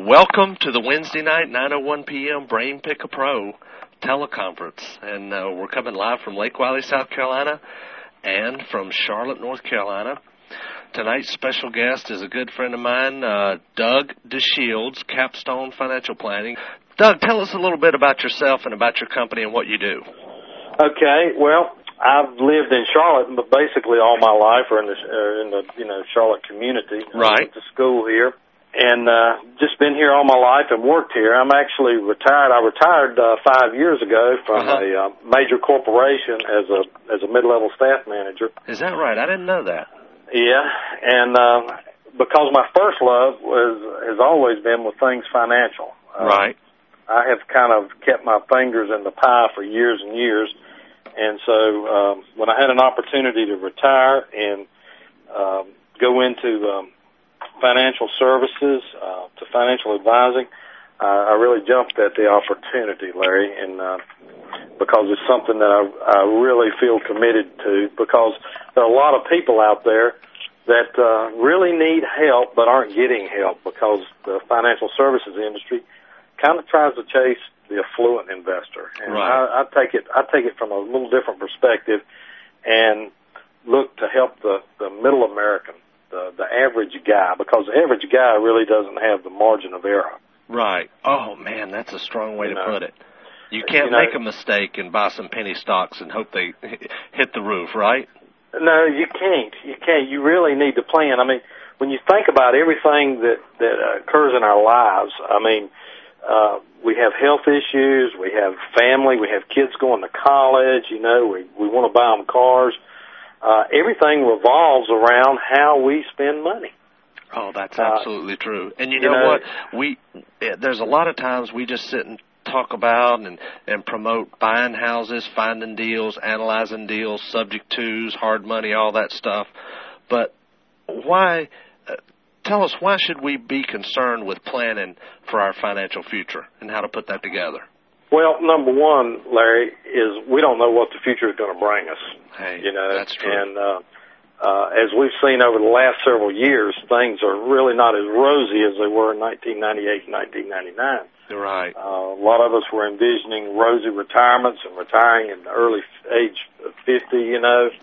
Welcome to the Wednesday night, 9:01 p.m. Brain Picker Pro teleconference. And we're coming live from Lake Wylie, South Carolina, and from Charlotte, North Carolina. Tonight's special guest is a good friend of mine, Doug DeShields, Capstone Financial Planning. Doug, tell us a little bit about yourself and about your company and what you do. Okay, well, I've lived in Charlotte, but basically all my life, or in the Charlotte community. Right. I went to school here, and just been here all my life and worked here. I'm actually retired. I retired 5 years ago from a major corporation as a mid-level staff manager. Is that right? I didn't know that. Yeah, and because my first love has always been with things financial. Right. I have kind of kept my fingers in the pie for years and years, and so when I had an opportunity to retire and go into financial services, to financial advising, I really jumped at the opportunity, Larry, and because it's something that I really feel committed to, because there are a lot of people out there that really need help but aren't getting help because the financial services industry kind of tries to chase the affluent investor. And right. I take it from a little different perspective and look to help the middle American, the average guy, because the average guy really doesn't have the margin of error. Right. Oh, man, that's a strong way to put it. You can't make a mistake and buy some penny stocks and hope they hit the roof, right? No, you can't. You can't. You really need to plan. I mean, when you think about everything that occurs in our lives, I mean, we have health issues, we have family, we have kids going to college, we want to buy them cars. Everything revolves around how we spend money. Oh, that's absolutely true. And you know what? There's a lot of times we just sit and talk about and promote buying houses, finding deals, analyzing deals, subject tos, hard money, all that stuff. But why? Tell us, why should we be concerned with planning for our financial future and how to put that together? Well, number one, Larry, is we don't know what the future is going to bring us. Hey, that's true. And as we've seen over the last several years, things are really not as rosy as they were in 1998 and 1999. Right. A lot of us were envisioning rosy retirements and retiring in the early age of 50,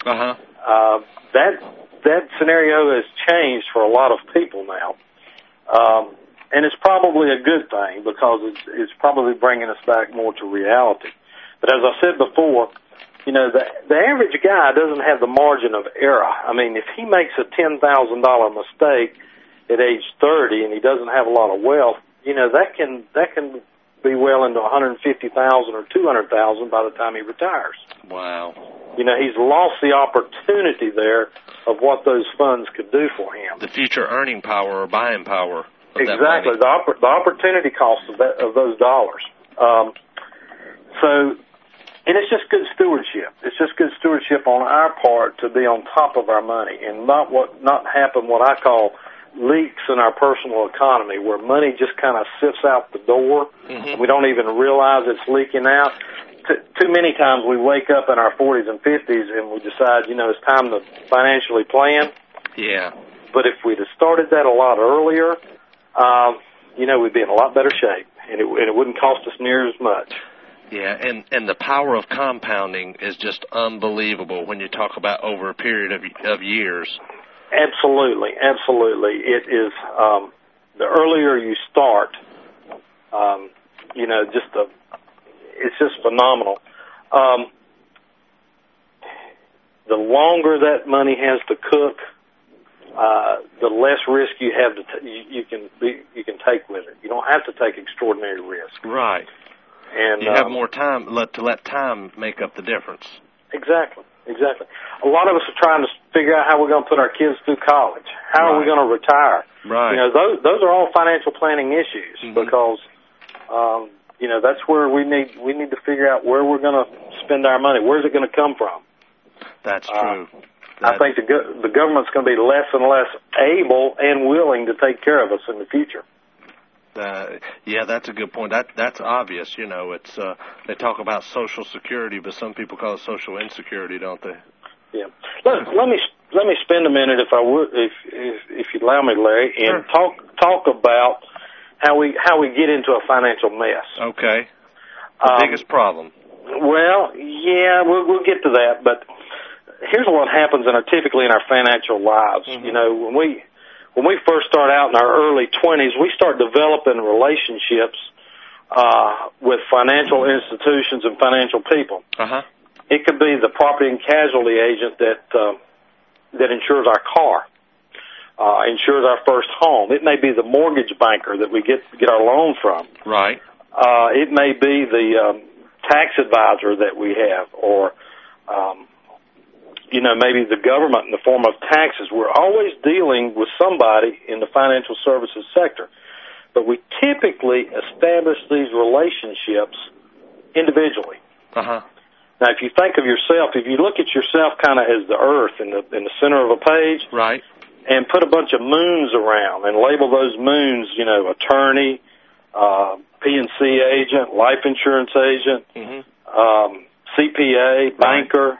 That scenario has changed for a lot of people now. And it's probably a good thing because it's probably bringing us back more to reality. But as I said before, the average guy doesn't have the margin of error. I mean, if he makes a $10,000 mistake at age 30 and he doesn't have a lot of wealth, that can be well into $150,000 or $200,000 by the time he retires. Wow. He's lost the opportunity there of what those funds could do for him. The future earning power or buying power. Exactly, the opportunity cost of those dollars. And it's just good stewardship. It's just good stewardship on our part to be on top of our money and not happen what I call leaks in our personal economy, where money just kind of sifts out the door. And we don't even realize it's leaking out. Too many times we wake up in our 40s and 50s and we decide, it's time to financially plan. Yeah. But if we'd have started that a lot earlier, we'd be in a lot better shape, and it wouldn't cost us near as much. Yeah, and the power of compounding is just unbelievable when you talk about over a period of years. Absolutely. It is, the earlier you start, it's just phenomenal. The longer that money has to cook, the less risk you have you can take with it. You don't have to take extraordinary risk. Right. And you have more time to let time make up the difference. Exactly. A lot of us are trying to figure out how we're going to put our kids through college. How are we going to retire? Right. Those are all financial planning issues because that's where we need to figure out where we're going to spend our money. Where's it going to come from? That's true. I think the government's going to be less and less able and willing to take care of us in the future. Yeah, that's a good point. That's obvious. It's they talk about Social Security, but some people call it social insecurity, don't they? Yeah. Let me spend a minute, if I would, if you'd allow me, Larry, and talk about how we get into a financial mess. Okay. The biggest problem. Well, yeah, we'll get to that, but here's what happens typically in our financial lives. Mm-hmm. You know, when we first start out in our early 20s, we start developing relationships with financial institutions and financial people. Uh-huh. It could be the property and casualty agent that insures our car, insures our first home. It may be the mortgage banker that we get our loan from. Right. It may be the tax advisor that we have, or maybe the government in the form of taxes. We're always dealing with somebody in the financial services sector, but we typically establish these relationships individually. Uh-huh. Now, if you think of yourself, if you look at yourself kind of as the earth in the center of a page, right, and put a bunch of moons around and label those moons, attorney, P&C agent, life insurance agent, mm-hmm. CPA, banker.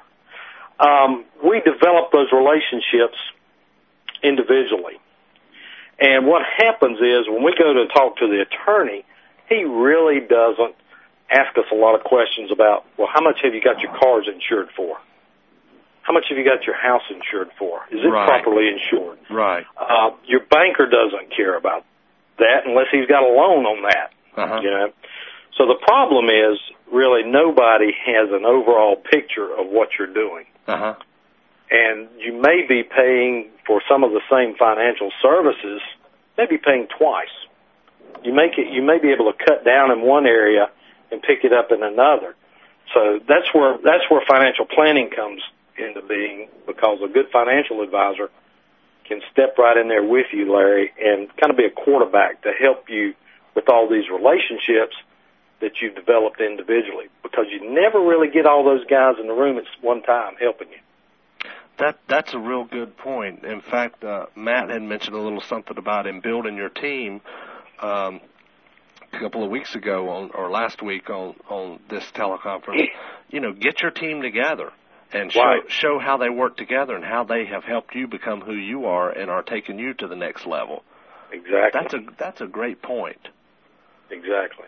We develop those relationships individually. And what happens is when we go to talk to the attorney, he really doesn't ask us a lot of questions about, well, how much have you got your cars insured for? How much have you got your house insured for? Is it properly insured? Right. Your banker doesn't care about that unless he's got a loan on that. Uh-huh. So the problem is really nobody has an overall picture of what you're doing. Uh-huh. And you may be paying for some of the same financial services, maybe paying twice. You may be able to cut down in one area and pick it up in another. So that's where financial planning comes into being, because a good financial advisor can step right in there with you, Larry, and kind of be a quarterback to help you with all these relationships that you've developed individually, because you never really get all those guys in the room at one time helping you. That's a real good point. In fact, Matt had mentioned a little something about in building your team a couple of weeks ago or last week on this teleconference. Get your team together and show how they work together and how they have helped you become who you are and are taking you to the next level. Exactly. That's a great point. Exactly.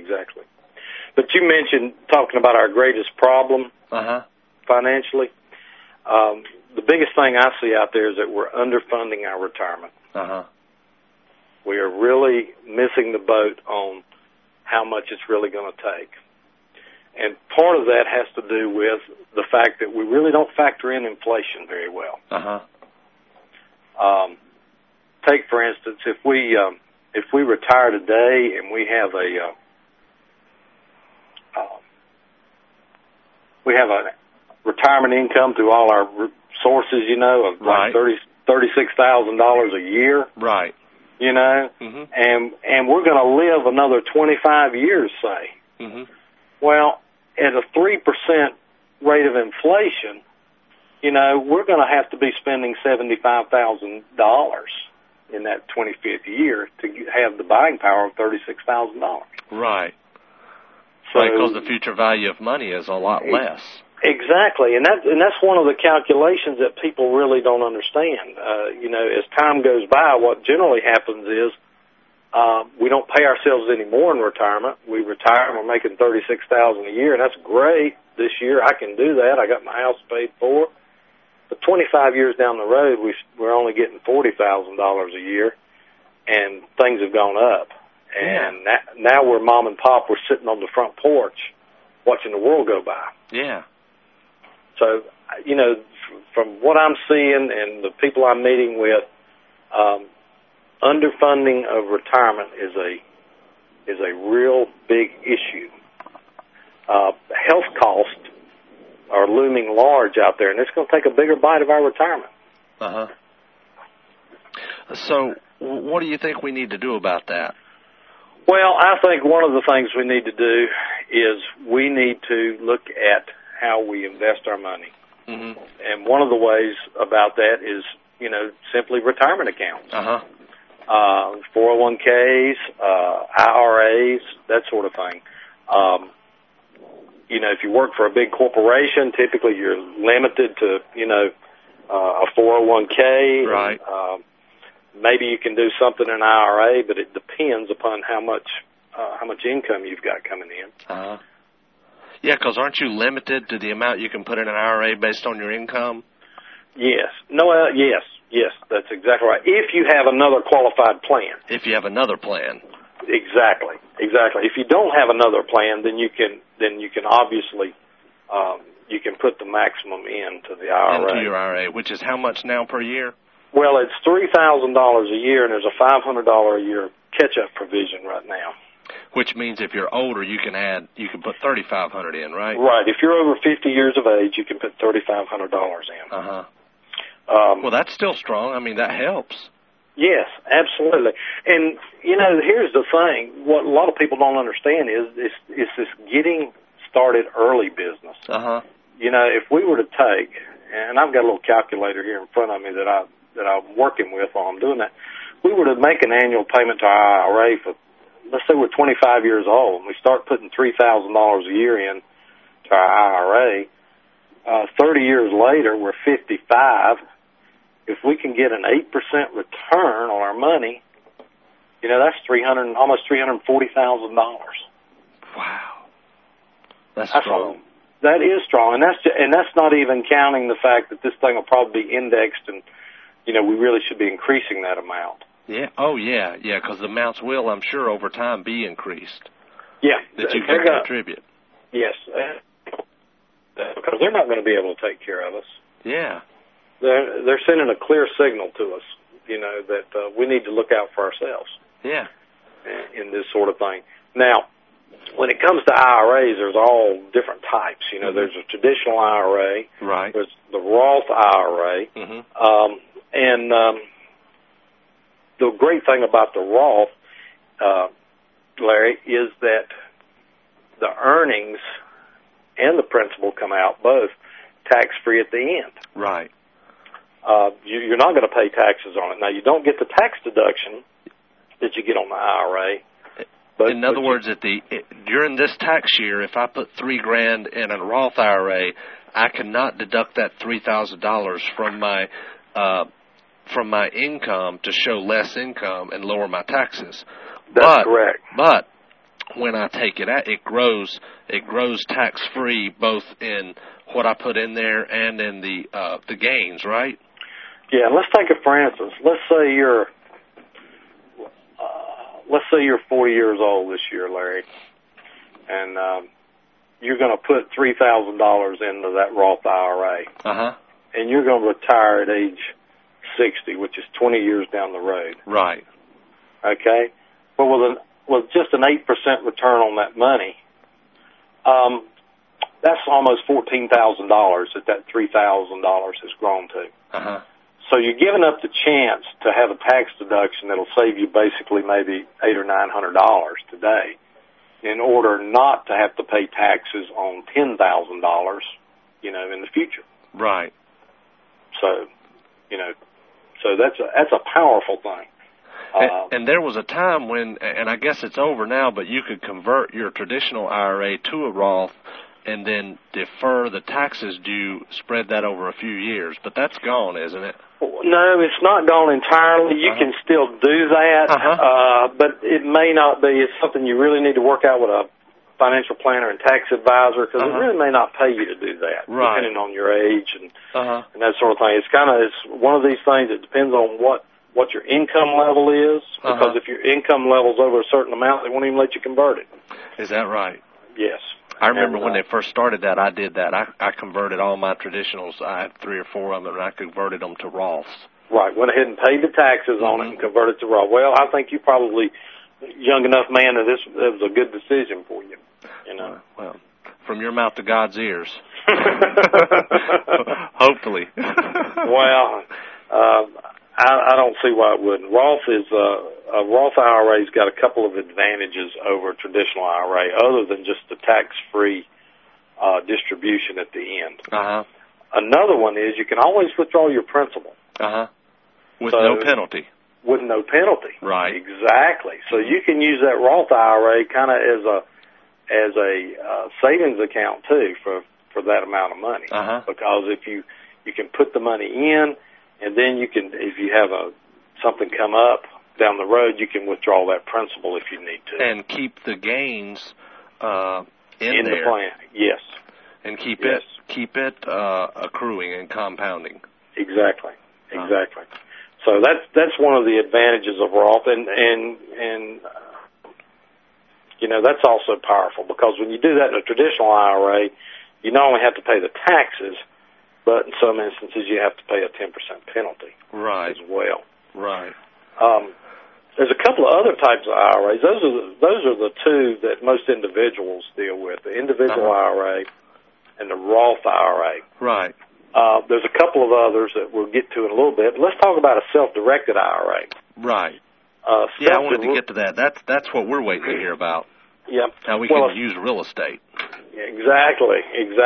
But you mentioned talking about our greatest problem financially. The biggest thing I see out there is that we're underfunding our retirement. Uh-huh. We are really missing the boat on how much it's really going to take. And part of that has to do with the fact that we really don't factor in inflation very well. Uh-huh. Take, for instance, if we retire today and we have a retirement income through all our sources, of like $36,000 a year. Right. Mm-hmm. And we're going to live another 25 years, say. Mm-hmm. Well, at a 3% rate of inflation, we're going to have to be spending $75,000 in that 25th year to have the buying power of $36,000. Right. So, because the future value of money is a lot less. Exactly, and that's one of the calculations that people really don't understand. As time goes by, what generally happens is we don't pay ourselves any more in retirement. We retire and we're making $36,000 a year, and that's great. This year I can do that. I got my house paid for. But 25 years down the road, we're only getting $40,000 a year, and things have gone up. And now we're mom and pop. We're sitting on the front porch watching the world go by. Yeah. So, from what I'm seeing and the people I'm meeting with, underfunding of retirement is a real big issue. Health costs are looming large out there, and it's going to take a bigger bite of our retirement. Uh-huh. So, what do you think we need to do about that? Well, I think one of the things we need to do is we need to look at how we invest our money. Mm-hmm. And one of the ways about that is, simply retirement accounts. 401ks, IRAs, that sort of thing. If you work for a big corporation, typically you're limited to, a 401k. Right. maybe you can do something in an IRA, but it depends upon how much income you've got coming in. Uh-huh. Yeah, because aren't you limited to the amount you can put in an IRA based on your income? Yes. No. Yes. That's exactly right. If you have another qualified plan. If you have another plan. Exactly. If you don't have another plan, then you can obviously you can put the maximum into the IRA. Into your IRA, which is how much now per year? Well, it's $3,000 a year, and there's a $500 a year catch-up provision right now. Which means if you're older, you can put $3,500 in, right? Right. If you're over 50 years of age, you can put $3,500 in. Uh-huh. Well, that's still strong. I mean, that helps. Yes, absolutely. And, here's the thing. What a lot of people don't understand is this getting started early business. Uh-huh. If we were to take, and I've got a little calculator here in front of me that I'm working with while I'm doing that, we were to make an annual payment to our IRA for, let's say we're 25 years old, and we start putting $3,000 a year in to our IRA. 30 years later, we're 55. If we can get an 8% return on our money, that's almost $340,000. Wow, that's strong. That is strong, and that's not even counting the fact that this thing will probably be indexed, and we really should be increasing that amount. Yeah. Oh, yeah. Because the amounts will, I'm sure, over time be increased. Yeah, that you can contribute. Yes, because they're not going to be able to take care of us. Yeah. They're sending a clear signal to us, that we need to look out for ourselves. Yeah. In this sort of thing. Now, when it comes to IRAs, there's all different types. There's a traditional IRA. Right. There's the Roth IRA. Mm-hmm. And the great thing about the Roth, Larry, is that the earnings and the principal come out both tax-free at the end. Right. You're not going to pay taxes on it. Now, you don't get the tax deduction that you get on the IRA. But, in other words, during this tax year, if I put $3,000 in a Roth IRA, I cannot deduct that $3,000 from my income to show less income and lower my taxes. That's correct. But when I take it out, it grows tax free both in what I put in there and in the gains, right? Yeah. Let's take it for instance. Let's say you're 40 years old this year, Larry, and you're going to put $3,000 into that Roth IRA. Uh-huh. And you're going to retire at age 60, which is 20 years down the road. Right. Okay? Well, with just an 8% return on that money, that's almost $14,000 that $3,000 has grown to. Uh-huh. So you're giving up the chance to have a tax deduction that'll save you basically maybe $800 or $900 today in order not to have to pay taxes on $10,000, in the future. Right. So, so that's a powerful thing. And there was a time when, and I guess it's over now, but you could convert your traditional IRA to a Roth and then defer the taxes due, spread that over a few years. But that's gone, isn't it? No, it's not gone entirely. You can still do that, but it may not be. It's something you really need to work out with a financial planner and tax advisor because it really may not pay you to do that, depending on your age and that sort of thing. It's one of these things that depends on what your income level is, because if your income level's over a certain amount, they won't even let you convert it. Is that right? Yes. I remember when they first started that, I did that. I converted all my traditionals. I had 3 or 4 of them, and I converted them to Roths. Right. Went ahead and paid the taxes on it and converted to Roth. Well, I think you probably young enough man that this was a good decision for you. Well, from your mouth to God's ears. Hopefully. Well, I don't see why it wouldn't. A Roth IRA's got a couple of advantages over a traditional IRA, other than just the tax-free distribution at the end. Another one is you can always withdraw your principal. With no penalty. With no penalty. Right. Exactly. So you can use that Roth IRA kind of as a savings account too for that amount of money. Because if you can put the money in, and then you can, if you have something come up down the road, you can withdraw that principal if you need to. And keep the gains in there. The plan, yes. And keep it accruing and compounding. Exactly. So that's one of the advantages of Roth, and that's also powerful, because when you do that in a traditional IRA, you not only have to pay the taxes, but in some instances you have to pay a 10% penalty as well. Right. There's a couple of other types of IRAs. Those are the two that most individuals deal with: the individual IRA and the Roth IRA. Right. There's a couple of others that we'll get to in a little bit. But let's talk about a self-directed IRA. Right. I wanted to get to that. That's what we're waiting to hear about. Yep. How we can use real estate. Exactly.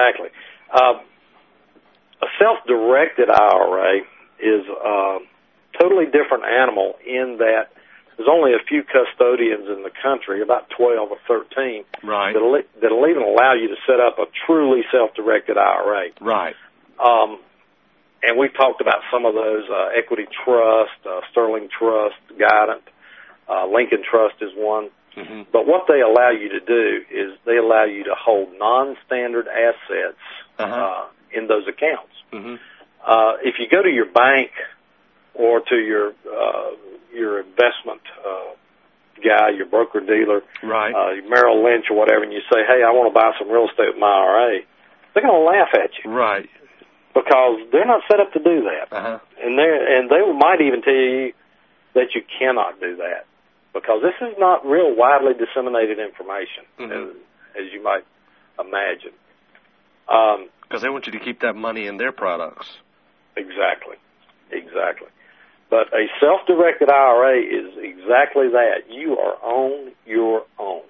A self-directed IRA is a totally different animal in that there's only a few custodians in the country, about 12 or 13, that'll even allow you to set up a truly self-directed IRA. Right. And we've talked about some of those, Equity Trust, Sterling Trust, Guidant, Lincoln Trust is one. Mm-hmm. But what they allow you to do is they allow you to hold non-standard assets in those accounts. Mm-hmm. If you go to your bank or to your investment guy, your broker-dealer, your Merrill Lynch or whatever, and you say, hey, I want to buy some real estate with my IRA, they're going to laugh at you. Right. Because they're not set up to do that. And they might even tell you that you cannot do that, because this is not real widely disseminated information, as you might imagine. Because they want you to keep that money in their products. Exactly. But a self-directed IRA is exactly that. You are on your own.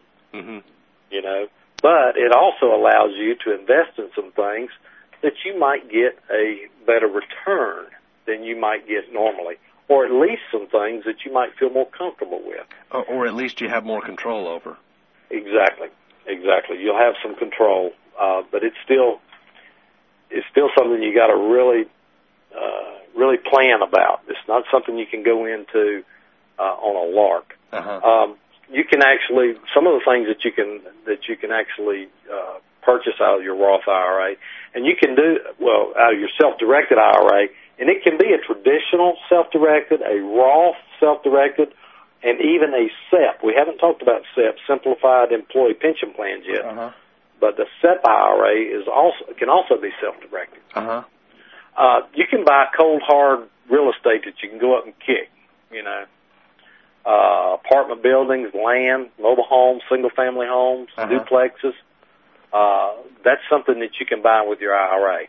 But it also allows you to invest in some things that you might get a better return than you might get normally, or at least some things that you might feel more comfortable with. Or at least you have more control over. Exactly. You'll have some control, but it's still something you got to really plan about. It's not something you can go into on a lark. You can actually, some of the things that you can actually purchase out of your Roth IRA, and you can do, out of your self-directed IRA, and it can be a traditional self-directed, a Roth self-directed, and even a SEP. We haven't talked about SEP, Simplified Employee Pension Plans, yet, but the SEP IRA can also be self-directed. You can buy cold, hard real estate that you can go up and kick, apartment buildings, land, mobile homes, single-family homes, duplexes. That's something that you can buy with your IRA.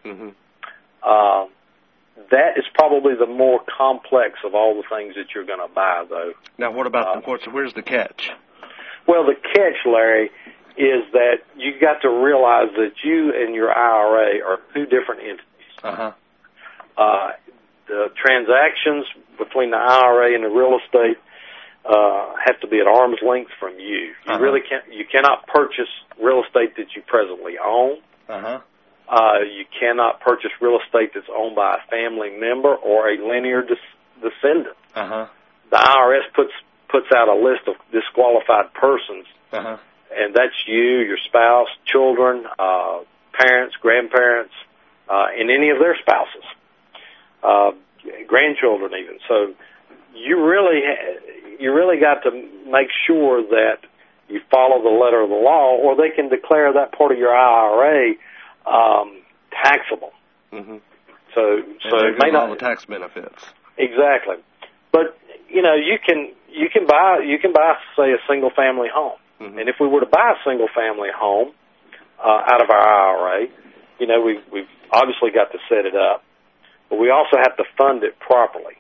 That is probably the more complex of all the things that you're going to buy, though. Now, what about where's the catch? Well, the catch, Larry, is that you got to realize that you and your IRA are two different entities. The transactions between the IRA and the real estate have to be at arm's length from you. You really can't. You cannot purchase real estate that you presently own. You cannot purchase real estate that's owned by a family member or a linear descendant. The IRS puts out a list of disqualified persons, and that's you, your spouse, children, parents, grandparents, and any of their spouses, grandchildren even. So you really got to make sure that you follow the letter of the law, or they can declare that part of your IRA taxable. So it may not all the tax benefits. Exactly. But you can buy say a single family home, and if we were to buy a single family home out of our IRA, we've obviously got to set it up, but we also have to fund it properly.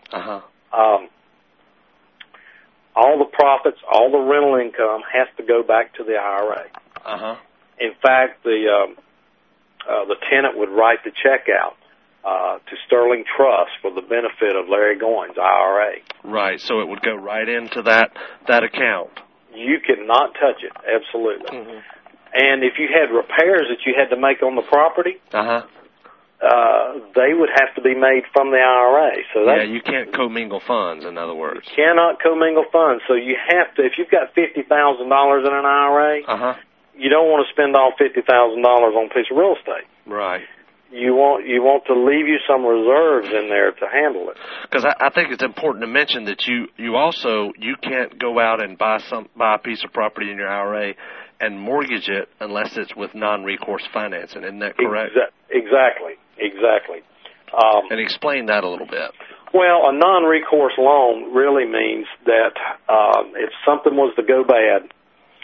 All the profits, all the rental income has to go back to the IRA. In fact, the tenant would write the check out to Sterling Trust for the benefit of Larry Goins' IRA. Right, so it would go right into that account. You cannot touch it, absolutely. And if you had repairs that you had to make on the property, they would have to be made from the IRA. So you can't commingle funds, in other words. You cannot commingle funds. So you have to, if you've got $50,000 in an IRA, you don't want to spend all $50,000 on a piece of real estate. Right. You want to leave you some reserves in there to handle it. Because I think it's important to mention that you can't go out and buy a piece of property in your IRA and mortgage it unless it's with non-recourse financing. Isn't that correct? Exactly. And explain that a little bit. Well, a non-recourse loan really means that if something was to go bad,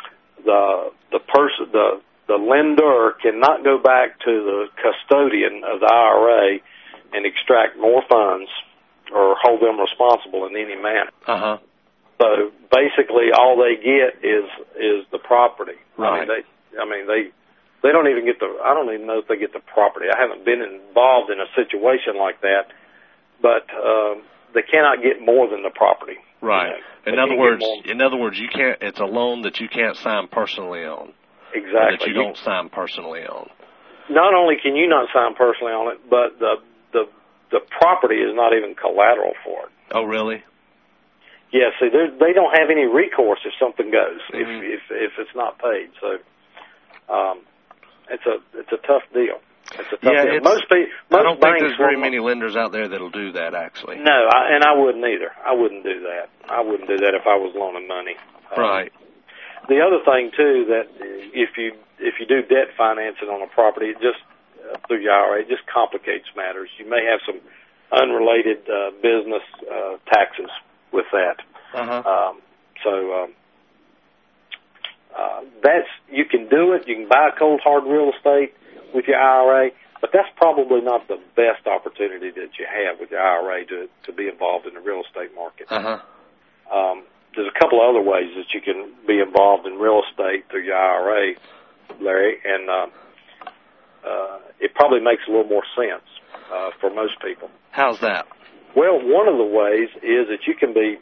the lender cannot go back to the custodian of the IRA and extract more funds or hold them responsible in any manner. So basically, all they get is the property. Right. They don't even get I don't even know if they get the property. I haven't been involved in a situation like that, but they cannot get more than the property. Right. You know, in other words, you can't. It's a loan that you can't sign personally on. Exactly. That you don't sign personally on. Not only can you not sign personally on it, but the property is not even collateral for it. Oh, really? Yeah. See, they don't have any recourse if something goes if it's not paid. So it's a tough deal. It's a tough deal. I don't think there's very many lenders out there that'll do that, actually. No, and I wouldn't either. I wouldn't do that. I wouldn't do that if I was loaning money. Right. The other thing too, that if you do debt financing on a property, it just through your IRA, it just complicates matters. You may have some unrelated business taxes with that. That's, you can do it. You can buy cold hard real estate with your IRA, but that's probably not the best opportunity that you have with your IRA to be involved in the real estate market. There's a couple of other ways that you can be involved in real estate through your IRA, Larry, and it probably makes a little more sense for most people. How's that? Well, one of the ways is that you can be,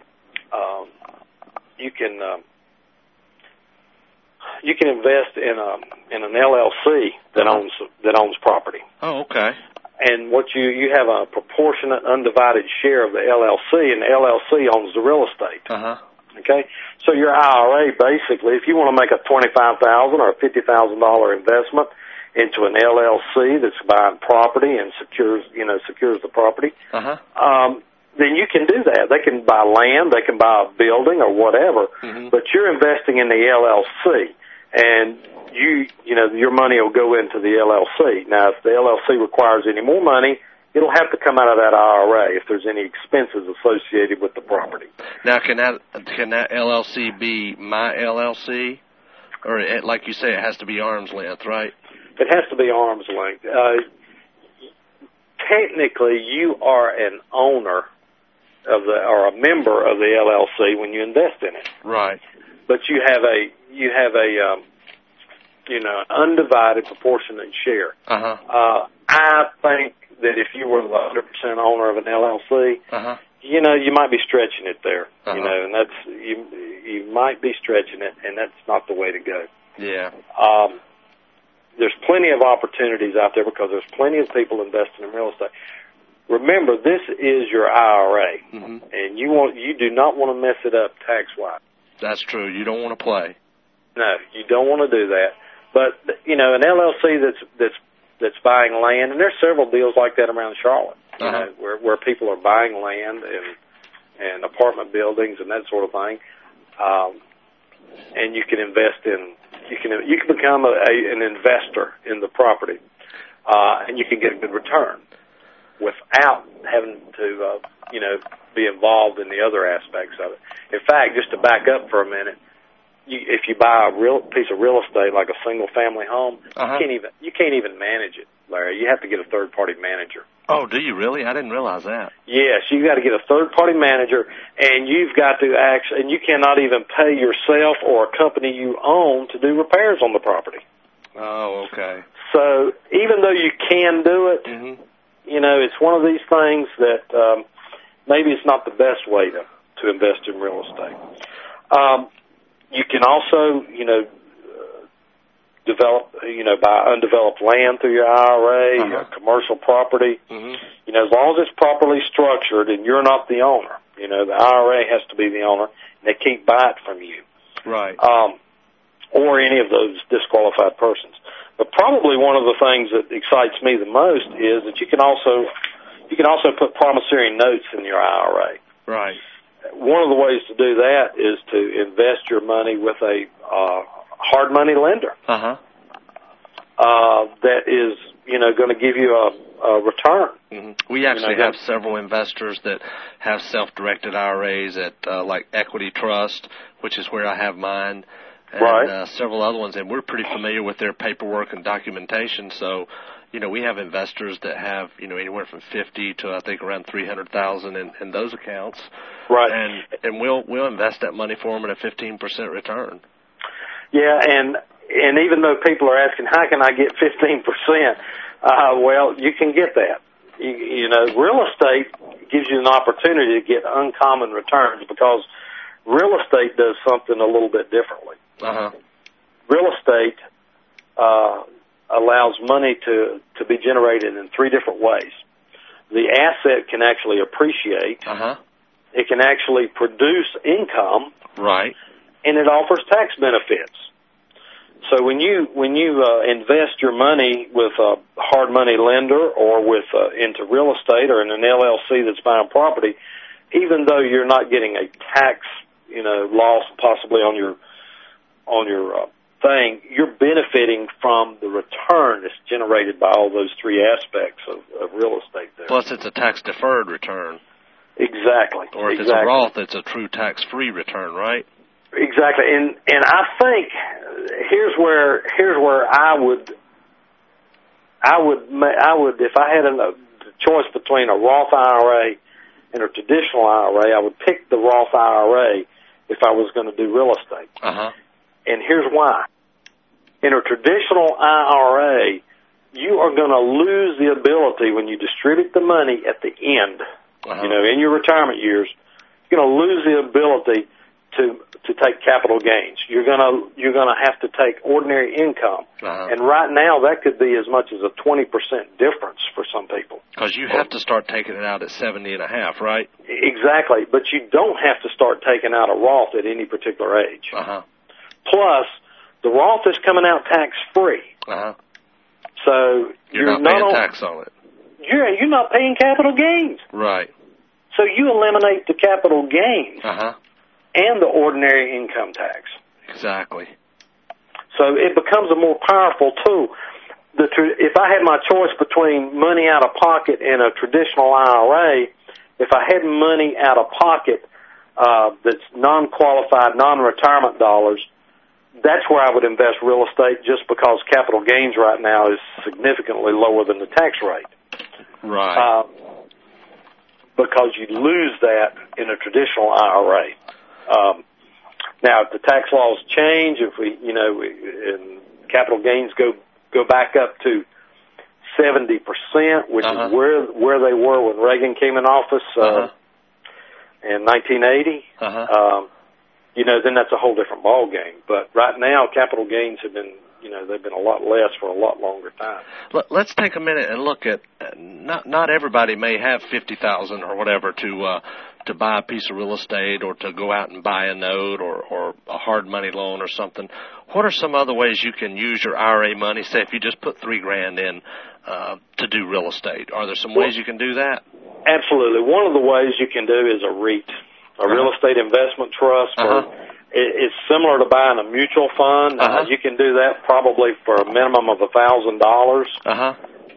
you can invest in an LLC that owns property. Oh, okay. And what you have a proportionate, undivided share of the LLC, and the LLC owns the real estate. Okay, so your IRA basically, if you want to make a $25,000 or a $50,000 investment into an LLC that's buying property and secures the property, then you can do that. They can buy land, they can buy a building or whatever, but you're investing in the LLC, and your money will go into the LLC. Now, if the LLC requires any more money, it'll have to come out of that IRA if there's any expenses associated with the property. Now, can that LLC be my LLC? Or, like you say, it has to be arm's length, right? It has to be arm's length. Technically, you are an owner or a member of the LLC when you invest in it. Right. But you have a undivided proportionate share. I think that if you were the 100% owner of an LLC, you might be stretching it there. And that's you might be stretching it, and that's not the way to go. Yeah. There's plenty of opportunities out there because there's plenty of people investing in real estate. Remember, this is your IRA, and you do not want to mess it up tax-wise. That's true. You don't want to play. No, you don't want to do that. But an LLC that's buying land, and there's several deals like that around Charlotte, where people are buying land and apartment buildings and that sort of thing, and you can invest in. You can become an investor in the property, and you can get a good return without having to, be involved in the other aspects of it. In fact, just to back up for a minute, if you buy a piece of real estate like a single-family home, you can't even manage it, Larry. You have to get a third-party manager. Oh, do you really? I didn't realize that. Yes, you got to get a third-party manager, and you've got to and you cannot even pay yourself or a company you own to do repairs on the property. Oh, okay. So even though you can do it, it's one of these things that maybe it's not the best way to invest in real estate. You can also, buy undeveloped land through your IRA, commercial property. As long as it's properly structured and you're not the owner, the IRA has to be the owner, and they can't buy it from you. Right. Or any of those disqualified persons. But probably one of the things that excites me the most is that you can also put promissory notes in your IRA. Right. One of the ways to do that is to invest your money with a hard money lender. That is, going to give you a return. We actually have several investors that have self-directed IRAs at like Equity Trust, which is where I have mine, and several other ones, and we're pretty familiar with their paperwork and documentation. So, we have investors that have, anywhere from 50 to I think around 300,000 in those accounts. Right. And we'll invest that money for them at a 15% return. Yeah, and even though people are asking, how can I get 15%? Well, you can get that. Real estate gives you an opportunity to get uncommon returns because real estate does something a little bit differently. Real estate allows money to be generated in three different ways. The asset can actually appreciate. It can actually produce income. Right. And it offers tax benefits. So when you invest your money with a hard money lender or into real estate or in an LLC that's buying property, even though you're not getting a tax loss possibly on your thing, you're benefiting from the return that's generated by all those three aspects of real estate there. Plus, it's a tax-deferred return. Exactly. Or if it's a Roth, it's a true tax-free return, right? Exactly. And I think here's where I would if I had a choice between a Roth IRA and a traditional IRA, I would pick the Roth IRA if I was going to do real estate. And here's why. In a traditional IRA, you are going to lose the ability when you distribute the money at the end, in your retirement years, you're going to lose the ability to take capital gains. You're going to have to take ordinary income. And right now that could be as much as a 20% difference for some people. Because you have to start taking it out at 70.5, right? Exactly, but you don't have to start taking out a Roth at any particular age. Plus, the Roth is coming out tax-free. So you're not paying tax on it. You're not paying capital gains. Right. So you eliminate the capital gains and the ordinary income tax. Exactly. So it becomes a more powerful tool. If I had my choice between money out of pocket and a traditional IRA, if I had money out of pocket that's non-qualified, non-retirement dollars, that's where I would invest real estate just because capital gains right now is significantly lower than the tax rate. Right. Because you lose that in a traditional IRA. Now, if the tax laws change, if and capital gains go back up to 70%, which is where they were when Reagan came in office in 1980, then that's a whole different ball game. But right now, capital gains have been, they've been a lot less for a lot longer time. Let's take a minute and look at not everybody may have $50,000 or whatever to buy a piece of real estate or to go out and buy a note or a hard money loan or something. What are some other ways you can use your IRA money? Say if you just put $3,000 in to do real estate, are there some ways you can do that? Absolutely. One of the ways you can do is a REIT, a real estate investment trust. It's similar to buying a mutual fund. You can do that probably for a minimum of $1,000.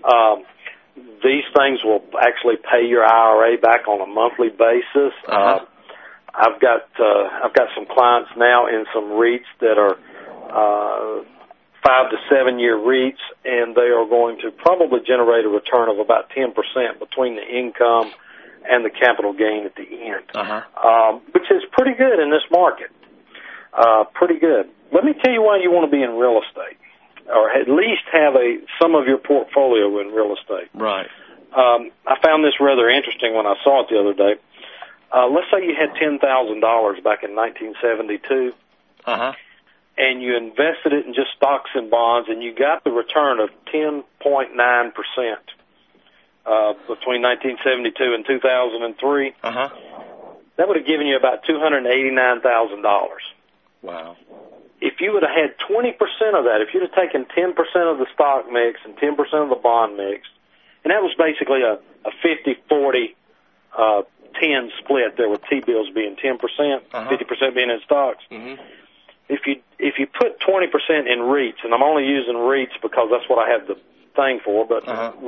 These things will actually pay your IRA back on a monthly basis. I've got some clients now in some REITs that are 5 to 7 year REITs, and they are going to probably generate a return of about 10% between the income and the capital gain at the end, which is pretty good in this market. Pretty good. Let me tell you why you want to be in real estate, or at least have some of your portfolio in real estate. Right. I found this rather interesting when I saw it the other day. Let's say you had $10,000 back in 1972. and you invested it in just stocks and bonds, and you got the return of 10.9% between 1972 and 2003, that would have given you about $289,000. Wow. If you would have had 20% of that, if you'd have taken 10% of the stock mix and 10% of the bond mix, and that was basically a 50-40 10 split there, with T-bills being 10%, 50% being in stocks. If you put 20% in REITs, and I'm only using REITs because that's what I have the thing for, but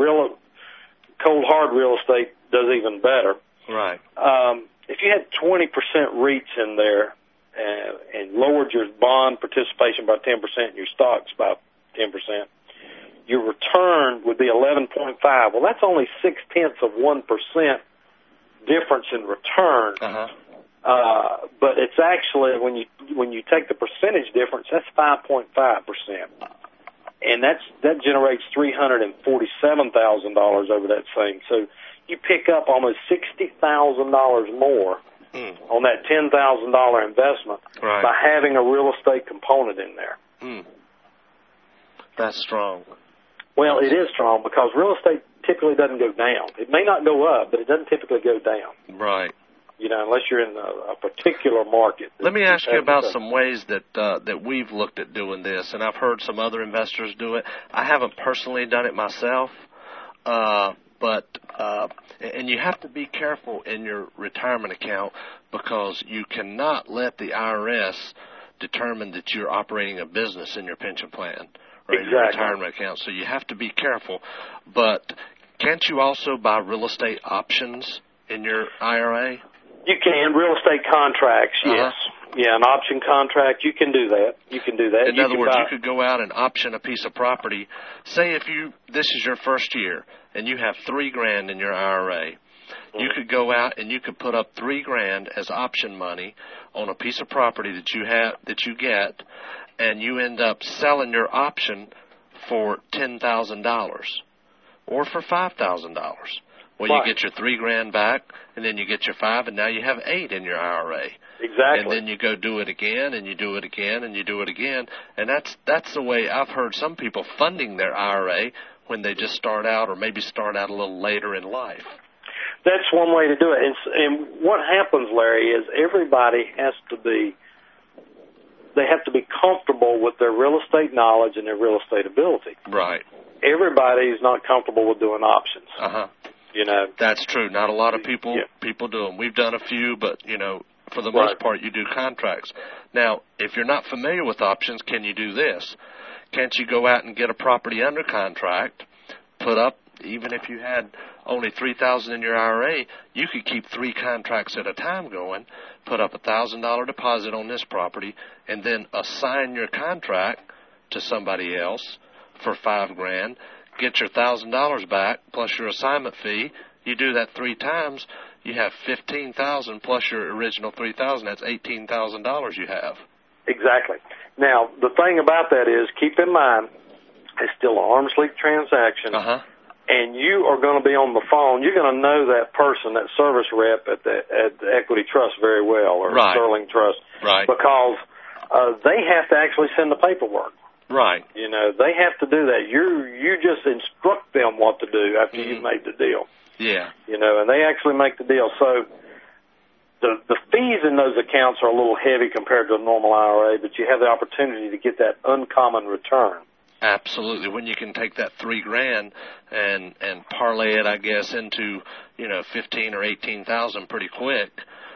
cold hard real estate does even better. Right. If you had 20% REITs in there and lowered your bond participation by 10% and your stocks by 10%, your return would be 11.5. Well, that's only 0.6% difference in return. But it's actually, when you take the percentage difference, that's 5.5%, and that generates $347,000 over that thing. So you pick up almost $60,000 more on that $10,000 investment by having a real estate component in there. That's strong. Well, it is strong because real estate typically doesn't go down. It may not go up, but it doesn't typically go down. Right. You know, unless you're in a particular market. Let me ask you about some ways that we've looked at doing this, and I've heard some other investors do it. I haven't personally done it myself, but you have to be careful in your retirement account because you cannot let the IRS determine that you're operating a business in your pension plan or in your retirement account. So you have to be careful. But can't you also buy real estate options in your IRA? You can. Real estate contracts, yes. Yeah, an option contract, you can do that. In other words, you could go out and option a piece of property. Say this is your first year and you have $3,000 in your IRA. You could go out and you could put up $3,000 as option money on a piece of property that you get, and you end up selling your option for $10,000 or for $5,000. Well, you get your $3,000 back, and then you get your $5,000, and now you have $8,000 in your IRA. Exactly. And then you go do it again, and you do it again, and you do it again, and that's the way I've heard some people funding their IRA when they just start out, or maybe start out a little later in life. That's one way to do it. And what happens, Larry, is everybody has to be comfortable with their real estate knowledge and their real estate ability. Right. Everybody's not comfortable with doing options. You know, that's true. Not a lot of people do them. We've done a few, but for the most part, you do contracts. Now, if you're not familiar with options, can you do this? Can't you go out and get a property under contract, put up, even if you had only $3,000 in your IRA, you could keep 3 contracts at a time going, put up $1,000 deposit on this property, and then assign your contract to somebody else for $5,000. Get your $1,000 back plus your assignment fee. You do that 3 times, you have $15,000 plus your original $3,000. That's $18,000 you have. Exactly. Now, the thing about that is, keep in mind, it's still an arm's length transaction, and you are going to be on the phone. You're going to know that person, that service rep at the Equity Trust very well, or Sterling Trust, because they have to actually send the paperwork. Right. You know, they have to do that. You just instruct them what to do after you've made the deal. Yeah. You know, and they actually make the deal. So the fees in those accounts are a little heavy compared to a normal IRA, but you have the opportunity to get that uncommon return. Absolutely. When you can take that $3,000 and parlay it, I guess, into, $15,000 or $18,000 pretty quick.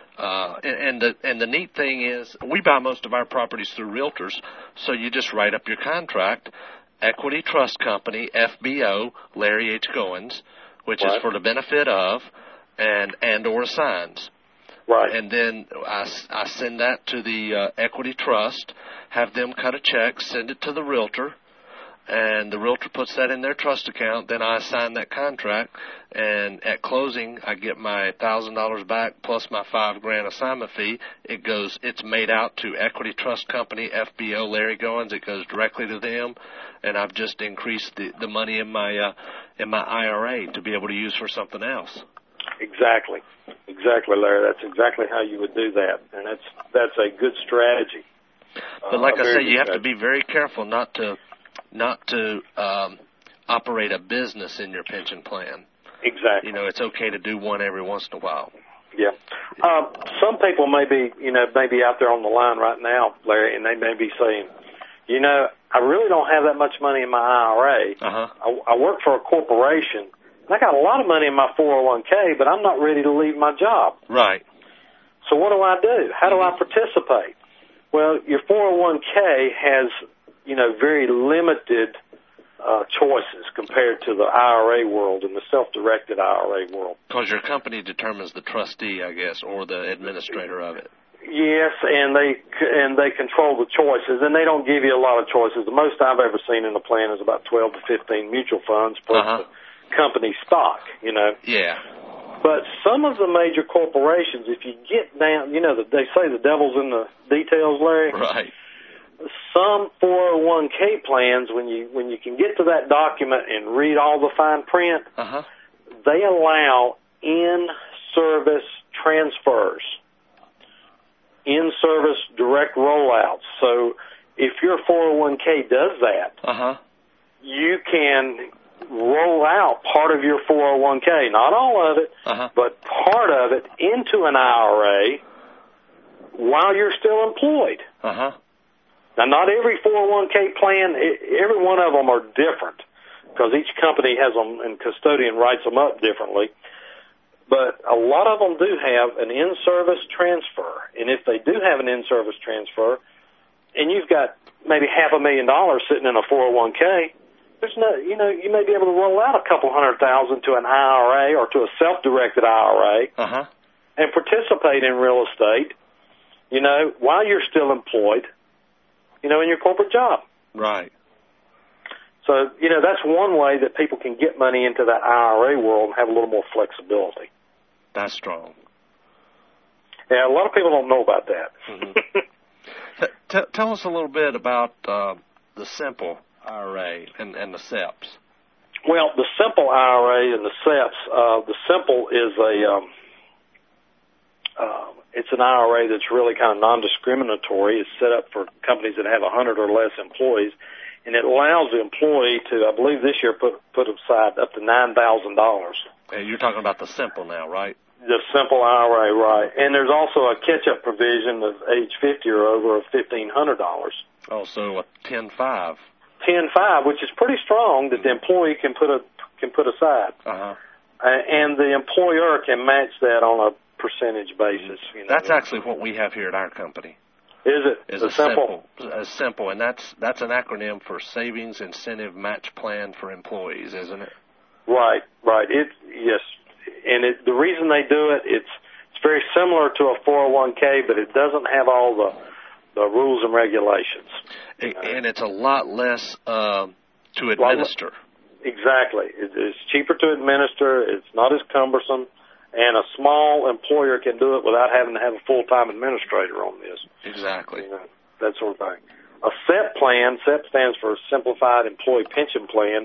And the neat thing is, we buy most of our properties through realtors, so you just write up your contract, Equity Trust Company, FBO, Larry H. Goins, which is for the benefit of, and or assigns. Right. And then I send that to the Equity Trust, have them cut a check, send it to the realtor, and the realtor puts that in their trust account. Then I assign that contract, and at closing, I get my $1,000 back plus my $5,000 assignment fee. It's made out to Equity Trust Company, FBO, Larry Goins. It goes directly to them, and I've just increased the money in my IRA to be able to use for something else. Exactly, Larry. That's exactly how you would do that, and that's a good strategy. But like I say, you have to be very careful not to operate a business in your pension plan. Exactly. You know, it's okay to do one every once in a while. Yeah. Some people may be out there on the line right now, Larry, and they may be saying, you know, I really don't have that much money in my IRA. I work for a corporation, and I got a lot of money in my 401k, but I'm not ready to leave my job. Right. So what do I do? How do I participate? Well, your 401k has, you know, very limited choices compared to the IRA world and the self-directed IRA world. Because your company determines the trustee, I guess, or the administrator of it. Yes, and they control the choices, and they don't give you a lot of choices. The most I've ever seen in the plan is about 12 to 15 mutual funds plus the company stock, you know. Yeah. But some of the major corporations, if you get down, you know, they say the devil's in the details, Larry. Right. Some 401k plans, when you can get to that document and read all the fine print, they allow in-service transfers, in-service direct rollouts. So if your 401k does that, you can roll out part of your 401k, not all of it, but part of it into an IRA while you're still employed. Now, not every 401k plan, every one of them are different because each company has them and custodian writes them up differently. But a lot of them do have an in-service transfer. And if they do have an in-service transfer and you've got maybe $500,000 sitting in a 401k, there's no, you know, you may be able to roll out a couple $100,000 to an IRA or to a self-directed IRA and participate in real estate, you know, while you're still employed, you know, in your corporate job. Right. So, you know, that's one way that people can get money into that IRA world and have a little more flexibility. That's strong. Yeah, a lot of people don't know about that. Tell us a little bit about the simple IRA and the SEPs. Well, the simple IRA and the SEPs, the simple is it's an IRA that's really kind of non-discriminatory. It's set up for companies that have 100 or less employees, and it allows the employee to, I believe this year, put aside up to $9,000. And you're talking about the simple now, right? The simple IRA, right. And there's also a catch-up provision of age 50 or over of $1,500. Oh, so a 10-5. 10-5, which is pretty strong that the employee can put aside. And the employer can match that on a percentage basis. You know. That's actually what we have here at our company. Is it? Is a simple, and that's an acronym for Savings Incentive Match Plan for Employees, isn't it? Right. Yes, and the reason they do it, it's very similar to a 401k, but it doesn't have all the rules and regulations. And it's a lot less to administer. Exactly. It's cheaper to administer. It's not as cumbersome. And a small employer can do it without having to have a full-time administrator on this. Exactly. You know, that sort of thing. A SEP plan, SEP stands for Simplified Employee Pension Plan.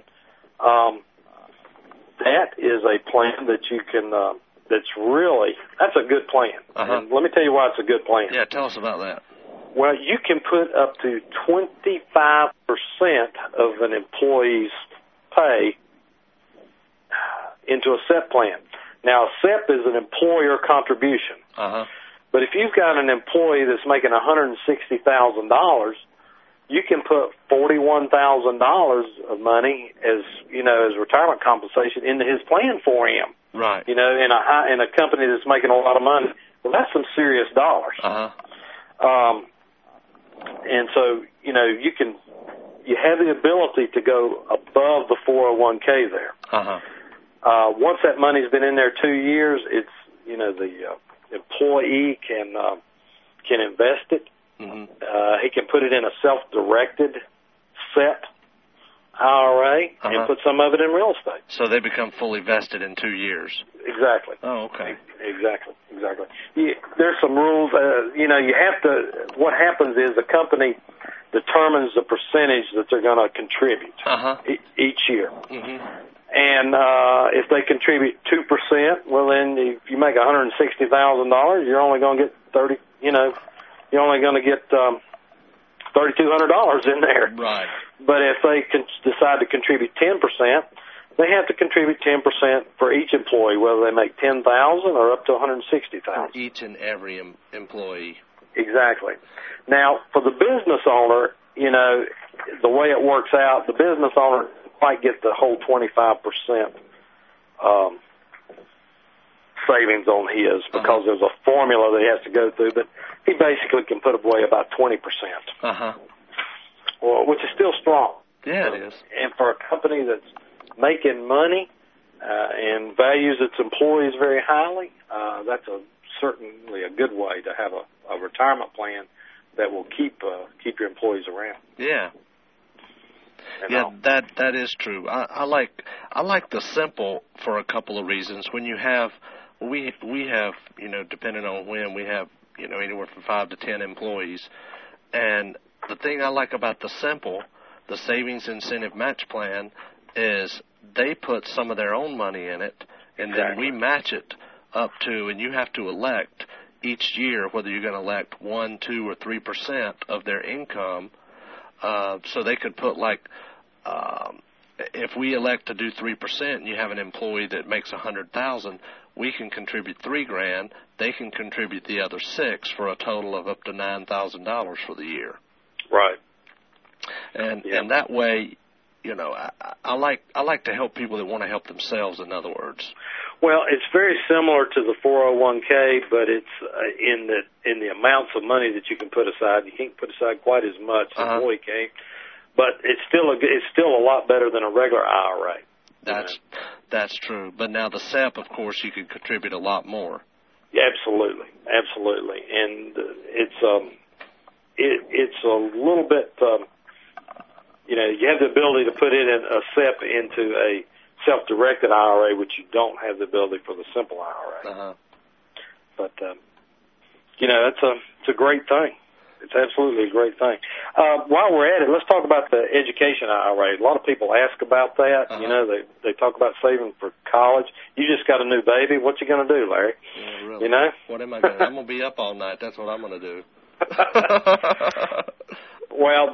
That is a plan that you can, that's a good plan. And let me tell you why it's a good plan. Yeah, tell us about that. Well, you can put up to 25% of an employee's pay into a SEP plan. Now, a SEP is an employer contribution. But if you've got an employee that's making $160,000, you can put $41,000 of money as retirement compensation into his plan for him. Right. You know, in a company that's making a lot of money. Well, that's some serious dollars. And so, you know, you have the ability to go above the 401k there. Once that money's been in there 2 years, it's, you know, the employee can invest it. He can put it in a self-directed SEP IRA and put some of it in real estate. So they become fully vested in 2 years. Exactly. Oh, okay. Exactly. There's some rules. You know, you have to. What happens is the company determines the percentage that they're going to contribute each year. And if they contribute 2%, well, then if you make $160,000, you're only going to get 30. You know, you're only going to get $3,200 in there. Right. But if they decide to contribute 10%, they have to contribute 10% for each employee, whether they make $10,000 or up to $160,000. Each and every employee. Exactly. Now, for the business owner, you know, the way it works out, the business owner might get the whole 25% savings on his because there's a formula that he has to go through, but he basically can put away about 20%, which is still strong. Yeah, it is. And for a company that's making money and values its employees very highly, that's certainly a good way to have a retirement plan that will keep your employees around. Yeah. That is true. I like the simple for a couple of reasons. When you have we have, you know, depending on when, we have, you know, anywhere from 5 to 10 employees, and the thing I like about the simple, the savings incentive match plan, is they put some of their own money in it, and then we match it up to, and you have to elect each year whether you're going to elect 1, 2, or 3% of their income. So they could put if we elect to do 3%, and you have an employee that makes $100,000, we can contribute $3,000. They can contribute the other $6,000 for a total of up to $9,000 for the year. Right. And that way, you know, I like to help people that want to help themselves. In other words. Well, it's very similar to the 401k, but it's in the amounts of money that you can put aside. You can't put aside quite as much as an employee can, but it's still a lot better than a regular IRA. That's true. But now the SEP, of course, you can contribute a lot more. Yeah, absolutely, and it's a little bit. You know, you have the ability to put in a SEP into a self-directed IRA, which you don't have the ability for the simple IRA. But you know, it's a great thing. It's absolutely a great thing. While we're at it, let's talk about the education IRA. A lot of people ask about that. You know, they talk about saving for college. You just got a new baby. What you going to do, Larry? Yeah, really. You know? What am I going to do? I'm going to be up all night. That's what I'm going to do. Well,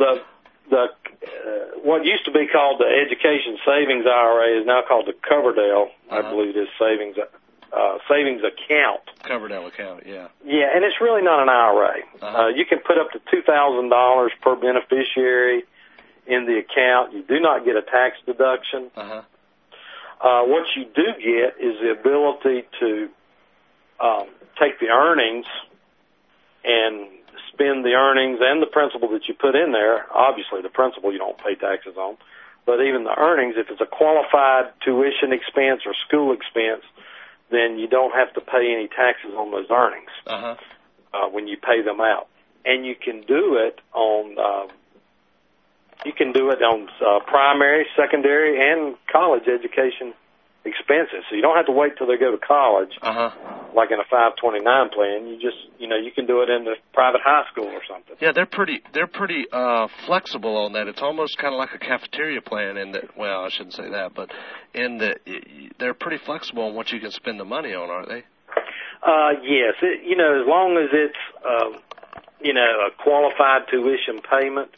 what used to be called the Education Savings IRA is now called the Coverdell, I believe it is, savings account. Coverdell account, yeah. Yeah, and it's really not an IRA. You can put up to $2,000 per beneficiary in the account. You do not get a tax deduction. What you do get is the ability to take the earnings and spend the earnings and the principal that you put in there. Obviously, the principal you don't pay taxes on, but even the earnings, if it's a qualified tuition expense or school expense, then you don't have to pay any taxes on those earnings when you pay them out. And you can do it on primary, secondary, and college education expenses. So you don't have to wait till they go to college, like in a 529 plan. You can do it in the private high school or something. Yeah, they're pretty flexible on that. It's almost kind of like a cafeteria plan in that. Well, I shouldn't say that, but in that they're pretty flexible on what you can spend the money on, aren't they? Yes. As long as it's a qualified tuition payment.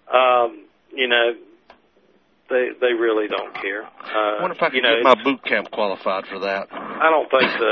They really don't care. I wonder if I could get my boot camp qualified for that. I don't think so.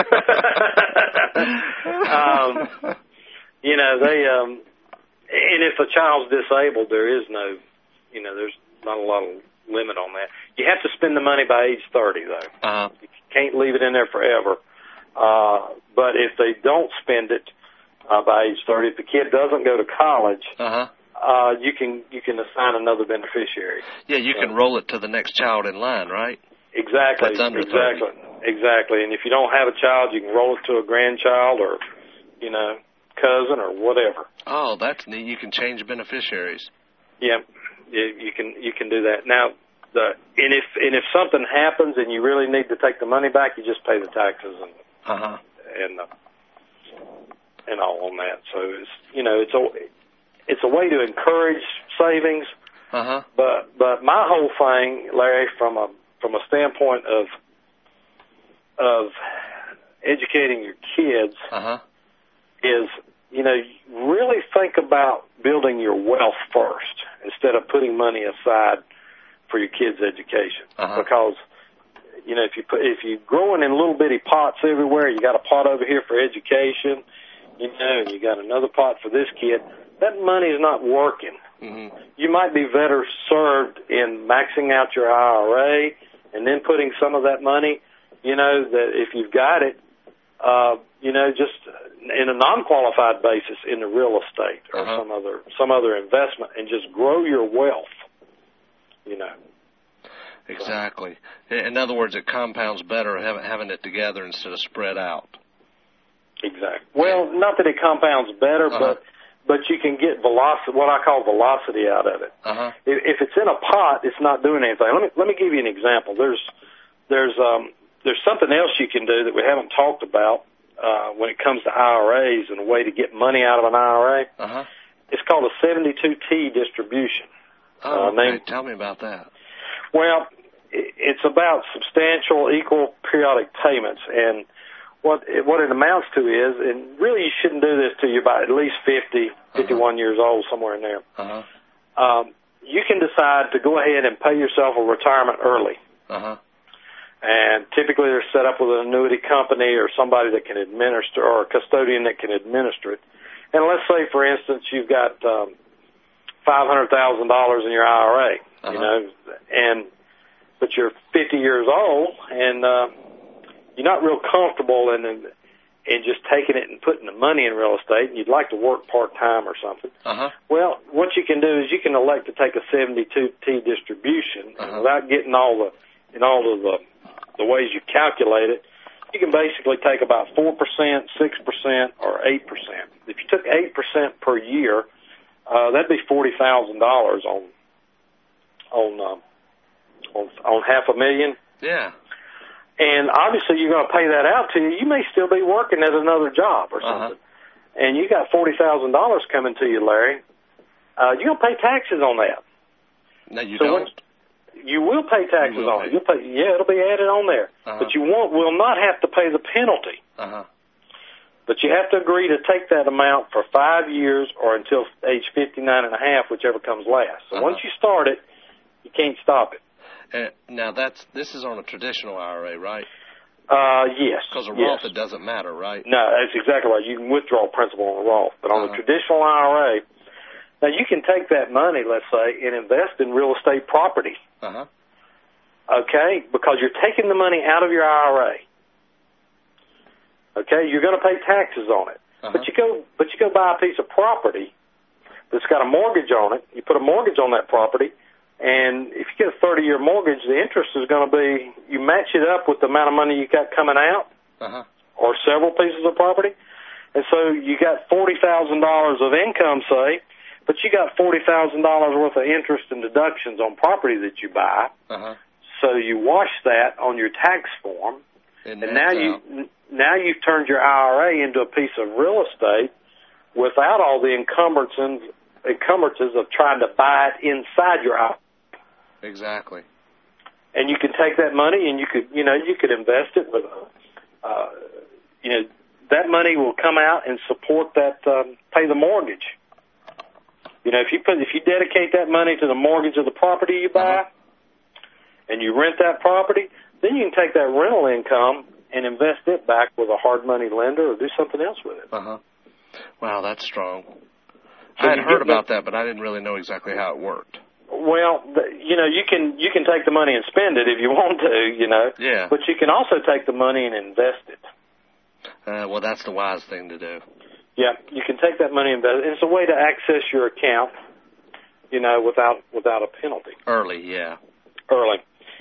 And if a child's disabled, there's not a lot of limit on that. You have to spend the money by age 30, though. You can't leave it in there forever. But if they don't spend it by age 30, if the kid doesn't go to college, you can assign another beneficiary. Yeah, you can roll it to the next child in line, right? Exactly. That's under 30. Exactly. And if you don't have a child, you can roll it to a grandchild or, cousin or whatever. Oh, that's neat. You can change beneficiaries. Yeah, you can do that. Now, if something happens and you really need to take the money back, you just pay the taxes and all on that. So it's a way to encourage savings. But my whole thing, Larry, from a standpoint of educating your kids, is really think about building your wealth first instead of putting money aside for your kids' education. Because, if you're growing in little bitty pots everywhere, you got a pot over here for education, and you got another pot for this kid, that money is not working. Mm-hmm. You might be better served in maxing out your IRA and then putting some of that money, that if you've got it, just in a non-qualified basis in the real estate or some other investment, and just grow your wealth. Exactly. In other words, it compounds better having it together instead of spread out. Exactly. Well, not that it compounds better, but you can get velocity, what I call velocity, out of it. If it's in a pot, it's not doing anything. Let me give you an example. There's something else you can do that we haven't talked about when it comes to IRAs and a way to get money out of an IRA. It's called a 72T distribution. Tell me about that. Well, it's about substantial equal periodic payments, and what it amounts to is, and really you shouldn't do this till you're about at least 50, 51 years old, somewhere in there. You can decide to go ahead and pay yourself a retirement early. And typically they're set up with an annuity company or somebody that can administer, or a custodian that can administer it. And let's say, for instance, you've got $500,000 in your IRA, but you're 50 years old and you're not real comfortable in just taking it and putting the money in real estate, and you'd like to work part-time or something. Well, what you can do is you can elect to take a 72T distribution, and without getting all of the ways you calculate it, you can basically take about 4%, 6%, or 8%. If you took 8% per year, that'd be $40,000 on $500,000. Yeah. And obviously you're going to pay that out to you. You may still be working at another job or something. And you got $40,000 coming to you, Larry. You're going to pay taxes on that. No, you don't. You will pay taxes on it. It'll be added on there. But you will not have to pay the penalty. But you have to agree to take that amount for 5 years or until age 59 and a half, whichever comes last. So once you start it, you can't stop it. Now, this is on a traditional IRA, right? Yes. Because a Roth, it doesn't matter, right? No, that's exactly right. You can withdraw principal on a Roth. But on a traditional IRA, now you can take that money, let's say, and invest in real estate property. Okay? Because you're taking the money out of your IRA. Okay? You're going to pay taxes on it. But you go buy a piece of property that's got a mortgage on it. You put a mortgage on that property. And if you get a 30-year mortgage, the interest is going to be, you match it up with the amount of money you got coming out, or several pieces of property. And so you got $40,000 of income, say, but you got $40,000 worth of interest and deductions on property that you buy. So you wash that on your tax form, and now you've turned your IRA into a piece of real estate without all the encumbrances of trying to buy it inside your IRA. Exactly. And you can take that money and you could invest it with, that money will come out and support that, pay the mortgage. If you dedicate that money to the mortgage of the property you buy, and you rent that property, then you can take that rental income and invest it back with a hard money lender or do something else with it. Wow, that's strong. So I had heard about that, but I didn't really know exactly how it worked. Well, you can take the money and spend it if you want to, Yeah. But you can also take the money and invest it. Well, that's the wise thing to do. Yeah, you can take that money and invest it. It's a way to access your account, without a penalty. Early, yeah. Early.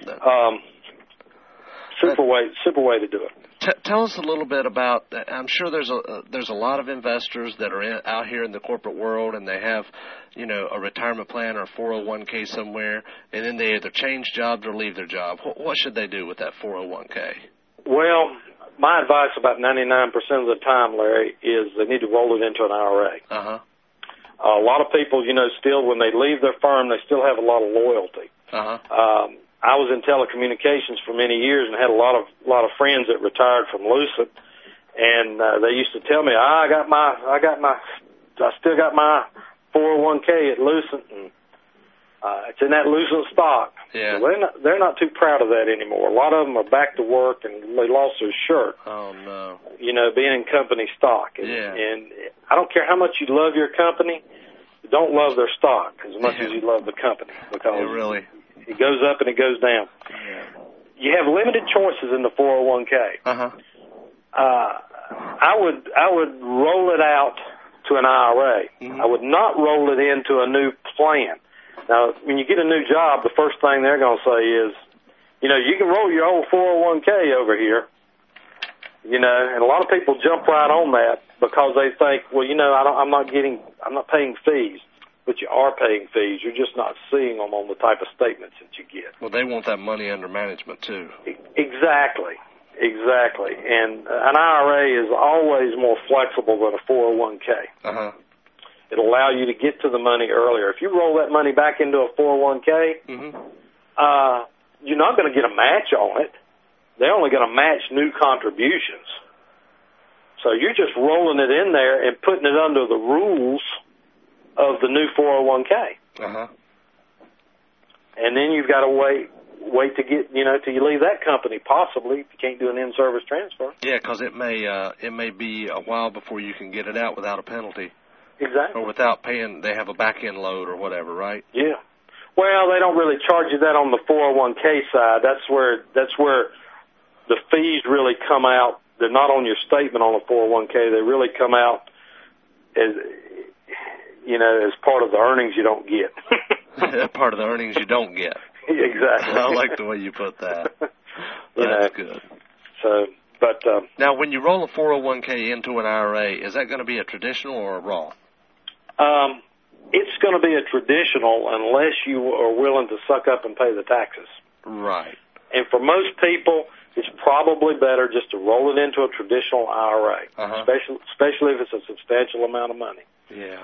Super way to do it. Tell us a little bit about. I'm sure there's a lot of investors that are out here in the corporate world, and they have, a retirement plan or a 401k somewhere, and then they either change jobs or leave their job. What should they do with that 401k? Well, my advice about 99% of the time, Larry, is they need to roll it into an IRA. A lot of people, still when they leave their firm, they still have a lot of loyalty. I was in telecommunications for many years and had a lot of friends that retired from Lucent, And they used to tell me, I still got my 401k at Lucent, and it's in that Lucent stock. Yeah. Well, they're not too proud of that anymore. A lot of them are back to work, and they lost their shirt. Oh, no. You know, being in company stock. And I don't care how much you love your company, don't love their stock as much as you love the company, because really, it goes up and it goes down. Yeah. You have limited choices in the 401k. I would roll it out to an IRA. I would not roll it into a new plan. Now, when you get a new job, the first thing they're going to say is, you know, you can roll your old 401k over here. You know, and a lot of people jump right on that because they think, well, you know, I'm not paying fees. But you are paying fees. You're just not seeing them on the type of statements that you get. Well, they want that money under management, too. Exactly. And an IRA is always more flexible than a 401k. It'll allow you to get to the money earlier. If you roll that money back into a 401k, you're not going to get a match on it. They're only going to match new contributions. So you're just rolling it in there and putting it under the rules of the new 401k. And then you've got to wait to get, you know, till you leave that company, possibly, if you can't do an in-service transfer. Yeah, because it may be a while before you can get it out without a penalty. Exactly. Or without paying, they have a back-end load or whatever, right? Yeah. Well, they don't really charge you that on the 401k side. That's where the fees really come out. They're not on your statement on the 401k. They really come out as, you know, as part of the earnings you don't get. Part of the earnings you don't get. Exactly. I like the way you put that. That's good. So, but now, when you roll a 401k into an IRA, is that going to be a traditional or a Roth? It's going to be a traditional unless you are willing to suck up and pay the taxes. Right. And for most people, it's probably better just to roll it into a traditional IRA, especially if it's a substantial amount of money. Yeah.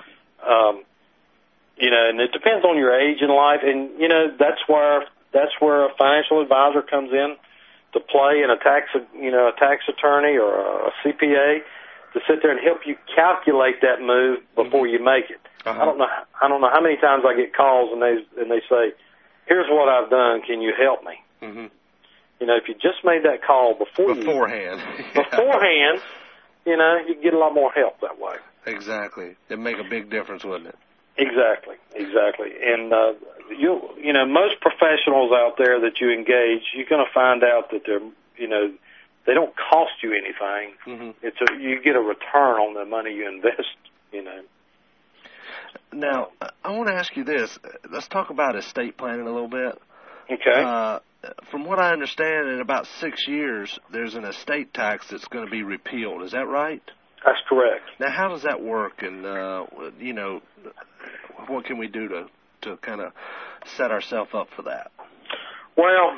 You know, and it depends on your age in life, and you know that's where a financial advisor comes in to play, and a tax attorney or a CPA to sit there and help you calculate that move before you make it. I don't know how many times I get calls and they say, "Here's what I've done. Can you help me?" You know, if you just made that call beforehand, you know, you get a lot more help that way. Exactly. It'd make a big difference, wouldn't it? Exactly. And you know, most professionals out there that you engage, you're going to find out that they don't cost you anything. You get a return on the money you invest. You know. Now, I want to ask you this. Let's talk about estate planning a little bit. Okay. From what I understand, in about 6 years, there's an estate tax that's going to be repealed. Is that right? That's correct. Now, how does that work? And, you know, what can we do to kind of set ourselves up for that? Well,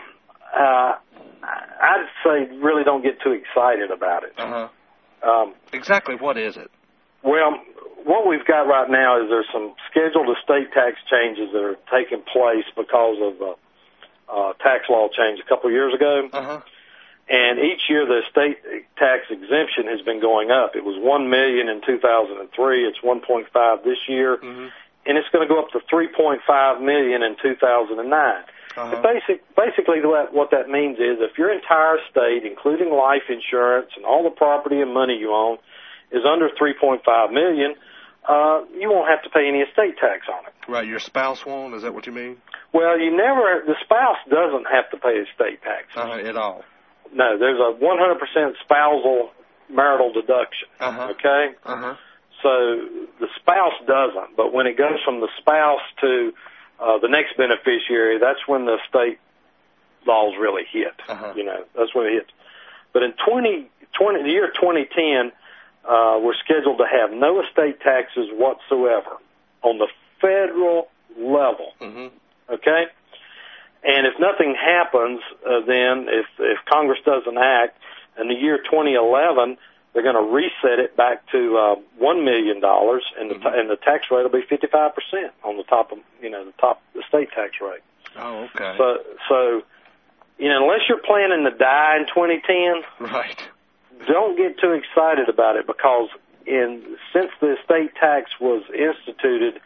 I'd say really don't get too excited about it. Exactly what is it? Well, what we've got right now is there's some scheduled estate tax changes that are taking place because of tax law change a couple of years ago. And each year the estate tax exemption has been going up. It was $1 million in 2003. It's 1.5 this year, and it's going to go up to 3.5 million in 2009. Basically, what that means is if your entire estate, including life insurance and all the property and money you own, is under 3.5 million, you won't have to pay any estate tax on it. Right. Your spouse won't? Is that what you mean? Well, the spouse doesn't have to pay estate tax. At all. No, there's a 100% spousal marital deduction. Okay? So the spouse doesn't, but when it goes from the spouse to the next beneficiary, that's when the estate laws really hit. You know, that's when it hits. But in the year 2010, we're scheduled to have no estate taxes whatsoever on the federal level. Okay? And if nothing happens, then if Congress doesn't act, in the year 2011, they're going to reset it back to $1 million, and the tax rate will be 55% on the top of the top estate tax rate. Oh, okay. So unless you're planning to die in 2010, right, don't get too excited about it, because since the estate tax was instituted,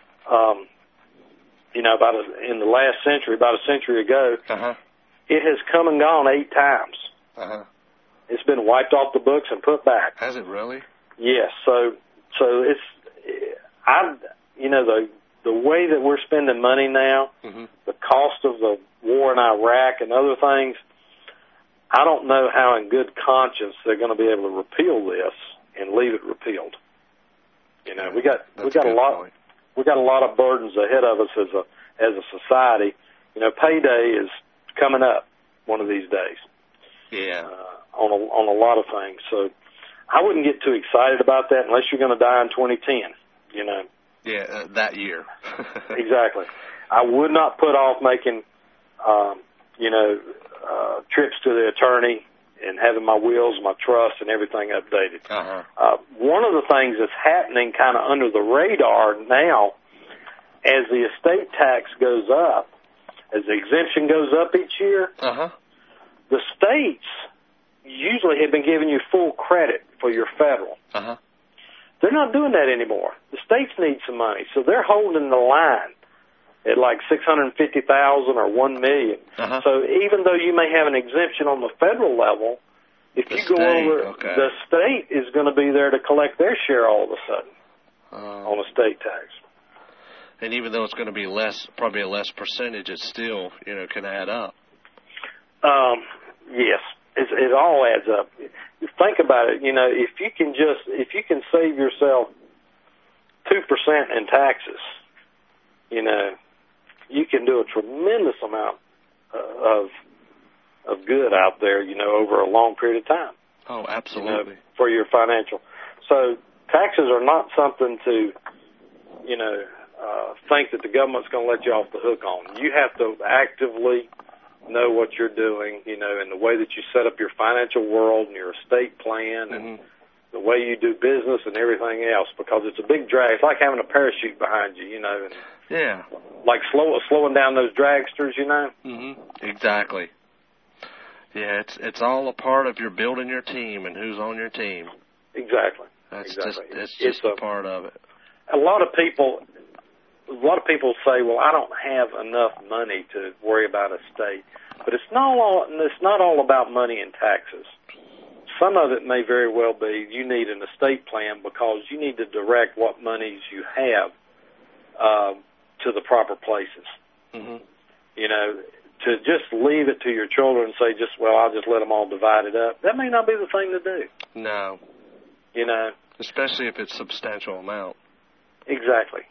in the last century, about a century ago, it has come and gone 8 times. It's been wiped off the books and put back. Has it really? Yes. So it's, the way that we're spending money now, the cost of the war in Iraq and other things, I don't know how in good conscience they're going to be able to repeal this and leave it repealed. We got a lot of burdens ahead of us as a society. Payday is coming up one of these days. Yeah. On a lot of things. So I wouldn't get too excited about that unless you're going to die in 2010. Yeah, that year. Exactly. I would not put off making, trips to the attorney and having my wills, my trust, and everything updated. One of the things that's happening kind of under the radar now, as the estate tax goes up, as the exemption goes up each year, the states usually have been giving you full credit for your federal. They're not doing that anymore. The states need some money, so they're holding the line at like $650,000 or $1 million. So even though you may have an exemption on the federal level, if you go over, the state is going to be there to collect their share all of a sudden on a state tax. And even though it's going to be probably a less percentage, it still, can add up. Yes, it all adds up. Think about it. If you can save yourself 2% in taxes, you can do a tremendous amount of good out there, over a long period of time. Oh, absolutely. For your financial. So taxes are not something to, think that the government's going to let you off the hook on. You have to actively know what you're doing, and the way that you set up your financial world and your estate plan and the way you do business and everything else, because it's a big drag. It's like having a parachute behind you, and like slowing down those dragsters, Exactly. Yeah, it's all a part of your building your team and who's on your team. Exactly. It's just a part of it. A lot of people say, "Well, I don't have enough money to worry about estate," but it's not all about money and taxes. Some of it may very well be you need an estate plan, because you need to direct what monies you have to the proper places. To just leave it to your children and say, I'll just let them all divide it up. That may not be the thing to do. No. Especially if it's a substantial amount. Exactly.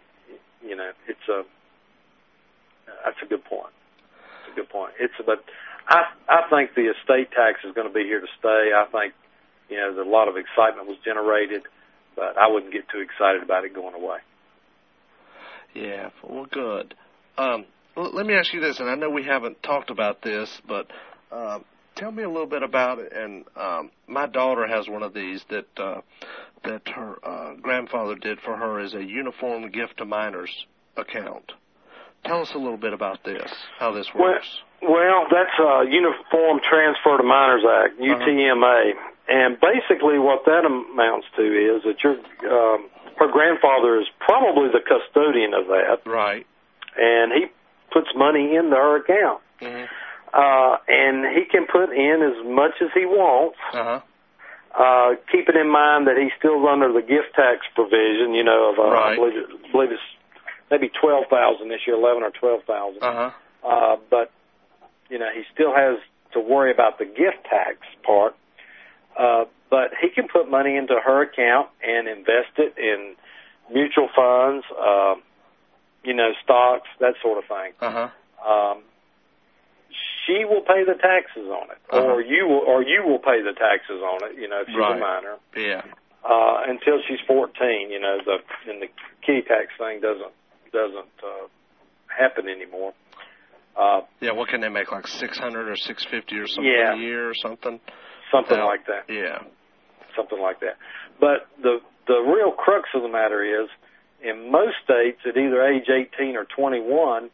That's a good point. But I think the estate tax is going to be here to stay. I think, a lot of excitement was generated, but I wouldn't get too excited about it going away. Yeah, well, good. Let me ask you this, and I know we haven't talked about this, but tell me a little bit about it. And my daughter has one of these that her grandfather did for her as a uniform gift to minors account. Tell us a little bit about this, how this works. Well, that's Uniform Transfer to Minors Act, UTMA. And basically what that amounts to is that her grandfather is probably the custodian of that. Right. And he puts money into her account. And he can put in as much as he wants, keeping in mind that he's still under the gift tax provision, I believe it's maybe $12,000 this year, $11,000 or $12,000. But he still has to worry about the gift tax part. But he can put money into her account and invest it in mutual funds, stocks, that sort of thing. She will pay the taxes on it, or you will pay the taxes on it. If she's a minor. Yeah. Until she's 14, the kitty tax thing doesn't happen anymore. What can they make, like $600 or $650 or something a year or something? Something like that. Yeah. Something like that. But the real crux of the matter is, in most states, at either age 18 or 21,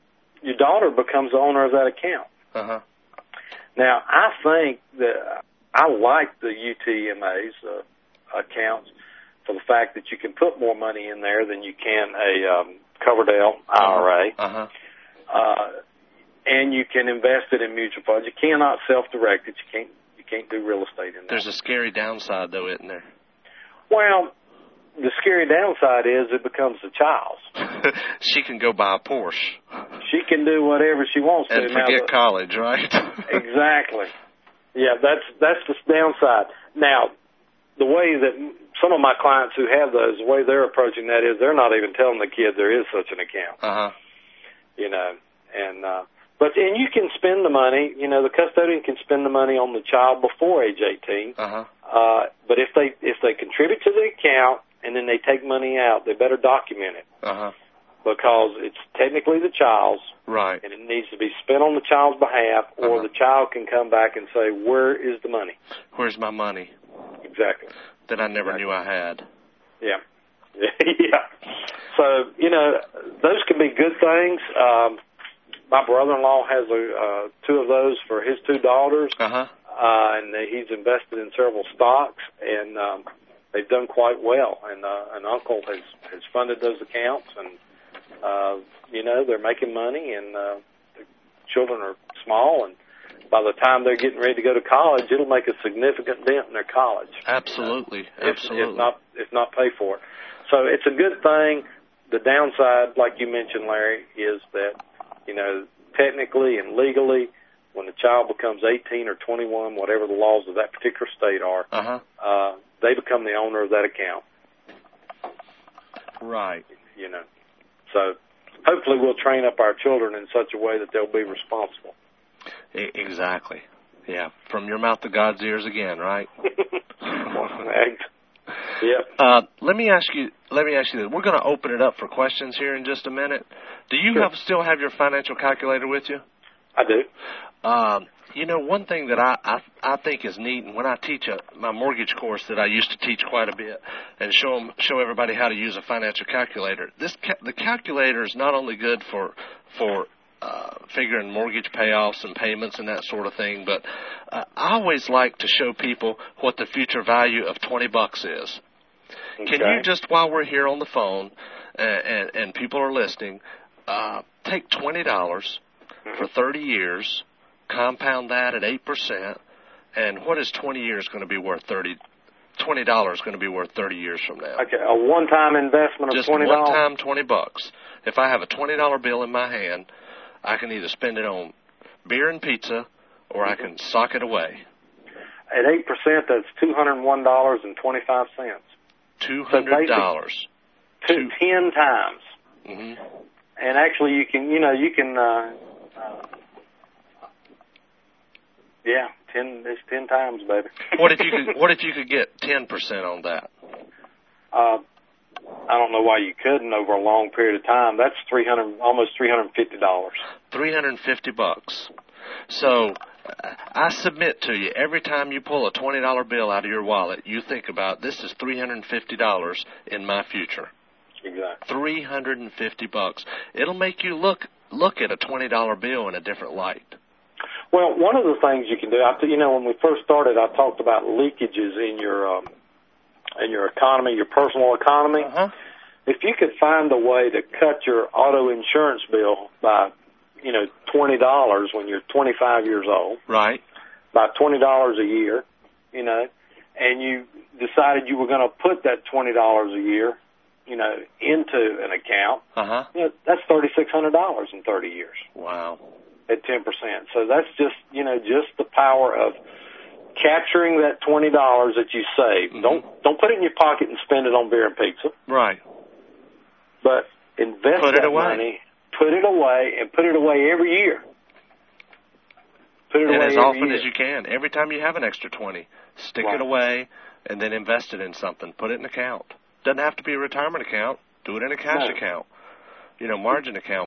your daughter becomes the owner of that account. Now, I think that I like the UTMA's accounts for the fact that you can put more money in there than you can a Coverdell IRA. And you can invest it in mutual funds. You cannot self-direct it. You can't do real estate in there. There's a scary downside, though, isn't there? Well, the scary downside is it becomes the child's. She can go buy a Porsche. She can do whatever she wants to. And forget college, right? Exactly. Yeah, that's the downside. Now, the way that some of my clients who have those, the way they're approaching that is they're not even telling the kid there is such an account. You know, and you can spend the money. You know, the custodian can spend the money on the child before age 18. But if they contribute to the account and then they take money out, they better document it. Because it's technically the child's. Right. And it needs to be spent on the child's behalf, or the child can come back and say, where is the money? Where's my money? Exactly. That I never knew I had. Yeah. Yeah. So, you know, those can be good things. My brother-in-law has two of those for his two daughters, and he's invested in several stocks, and they've done quite well. And an uncle has funded those accounts, and you know, they're making money, and the children are small, and by the time they're getting ready to go to college, it'll make a significant dent in their college. Absolutely. If not pay for it. So it's a good thing. The downside, like you mentioned, Larry, is that, you know, technically and legally, when the child becomes 18 or 21, whatever the laws of that particular state are, they become the owner of that account. Right. You know. So hopefully we'll train up our children in such a way that they'll be responsible. Exactly. Yeah. From your mouth to God's ears again, right? Yep. Let me ask you this. We're going to open it up for questions here in just a minute. Do you still have your financial calculator with you? I do. You know, one thing that I think is neat, and when I teach my mortgage course that I used to teach quite a bit and show everybody how to use a financial calculator, the calculator is not only good for figuring mortgage payoffs and payments and that sort of thing, but I always like to show people what the future value of $20 is. Okay. Can you just, while we're here on the phone and people are listening, take $20 for 30 years, compound that at 8%, and what is 20 years going to be worth? $20 going to be worth 30 years from now. Okay, a one-time investment of $20? Just one-time $20. If I have a $20 bill in my hand, I can either spend it on beer and pizza, or I can sock it away. At 8%, that's $201.25. $200. So 10 times. And actually, you can 10 times, baby. What if you could get 10% on that? I don't know why you couldn't over a long period of time. That's almost $350. $350. So I submit to you, every time you pull a $20 bill out of your wallet, you think about, this is $350 in my future. Exactly. $350. It'll make you look at a $20 bill in a different light. Well, one of the things you can do, when we first started, I talked about leakages in your economy, your personal economy. If you could find a way to cut your auto insurance bill by, $20 when you're 25 years old, right? By $20 a year, and you decided you were going to put that $20 a year, into an account, that's $3,600 in 30 years. Wow. At 10%. So that's just the power of capturing that $20 that you save. Don't put it in your pocket and spend it on beer and pizza. Right. But invest that money, put it away, and put it away every year. Put it away as often as you can. Every time you have an extra 20, stick it away and then invest it in something. Put it in an account. Doesn't have to be a retirement account. Do it in a cash account. Margin account.